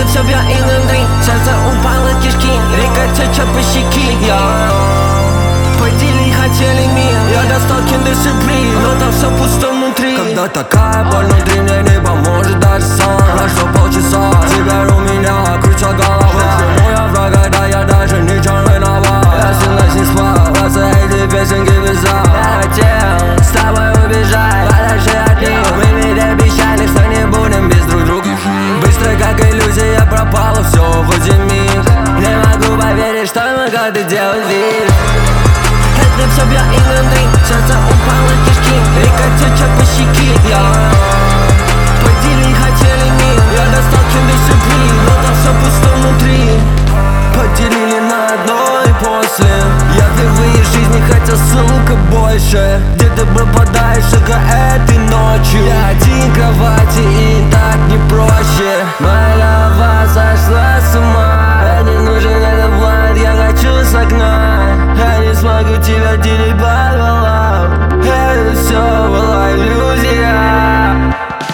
все бьет изнутри, сердце упало кишки, река течет по щеке. Поделить хотели мир, я достал киндер сюрприз, но там все пусто внутри. Когда такая боль внутри, мне не поможет даже сон. Прошло полчаса, теперь у меня крутится голова. Почему я враг, когда я даже ничего не виноват? Я всю ночь не спал, просто эти песенки писал. Я хотел с тобой убежать, подальше от них. Мы ведь обещали, что не будем без друг друга. Быстро как иллюзия пропала, все в один миг. Не могу поверить, что мы как-то делать вид. Это все бьет изнутри, сердце упало кишки, река течет по щеке. Поделить хотели мир, я достал киндер сюрприз, но там все пусто внутри. Поделили на одно и после. Я впервые в жизни хотел, сука, больше. Где ты пропадаешь только этой ночью? Я один в кровати и так не проще. Моя голова сошла с ума. Мне не нужен этот влад, я хочу с окна. Я не смогу тебя делить пополам. Это все была иллюзия.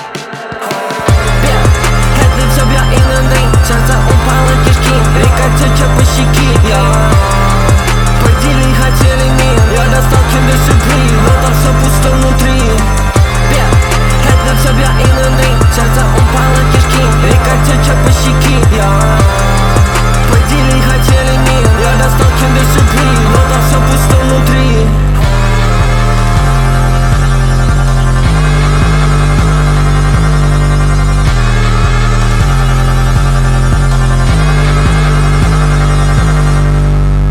Это все бьет изнутри, сердце упало кишки, река течет по щеке. Поделить хотели мир, я достал киндер сюрприз, но там все пусто внутри. Это все бьет изнутри, сердце упало кишки, река течет по щеке.